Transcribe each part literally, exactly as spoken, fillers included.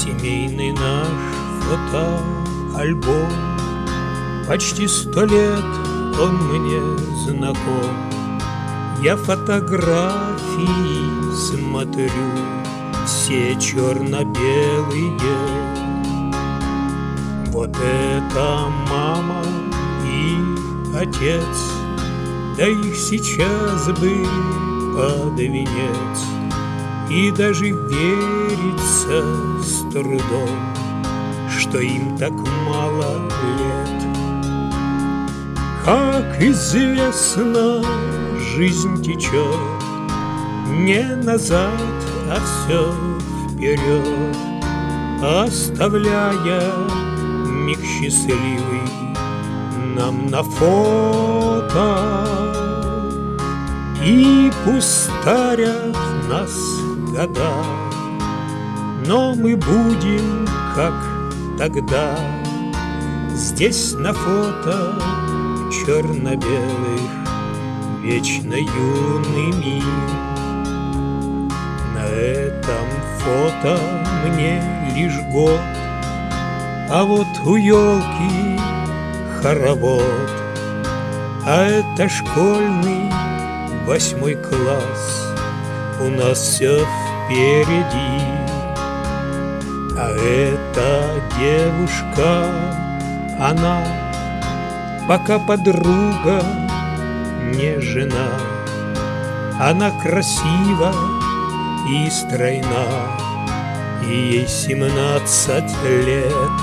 Семейный наш фотоальбом, почти сто лет он мне знаком. Я фотографии смотрю, все черно-белые. Вот это мама и отец, да их сейчас бы под венец. И даже верится с трудом, что им так мало лет. Как известно, жизнь течет не назад, а все вперед, оставляя миг счастливый нам на фото. И пусть старят нас года, но мы будем, как тогда, здесь на фото черно-белых, вечно юными. На этом фото мне лишь год, а вот у елки хоровод. А это школьный восьмой класс, у нас все впереди. А эта девушка, она пока подруга, не жена. Она красива и стройна, и ей семнадцать лет.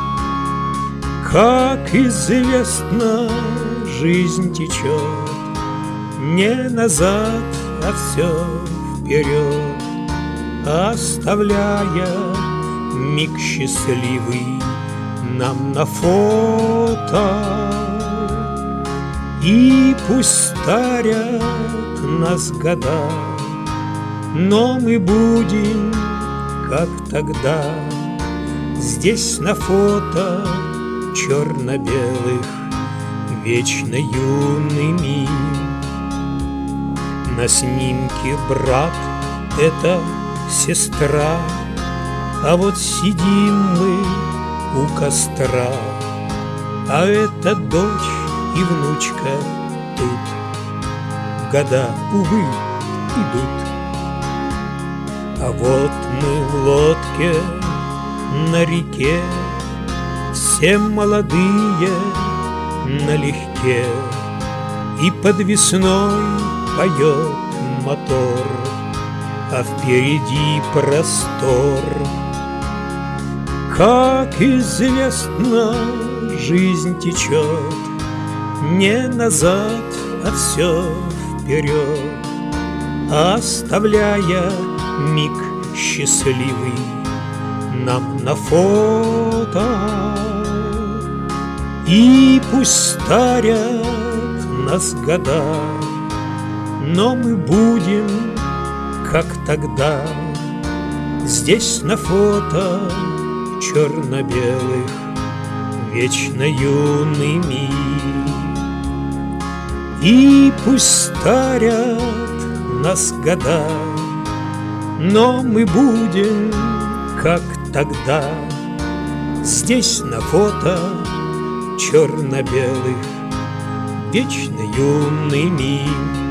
Как известно, жизнь течет не назад, а все вперед, оставляя миг счастливый нам на фото. И пусть старят нас года, но мы будем, как тогда, здесь на фото черно-белых, вечно юными. На снимке брат — это сестра, а вот сидим мы у костра. А это дочь и внучка тут, года, увы, идут. А вот мы в лодке на реке, все молодые налегке, и под весной поет мотор, а впереди простор. Как известно, жизнь течет не назад, а все вперед, оставляя миг счастливый нам на фото. И пусть старят нас года, но мы будем, как тогда, здесь на фото черно-белых, вечно юными. И пусть старят нас года, но мы будем, как тогда, здесь на фото черно-белых, вечно юными.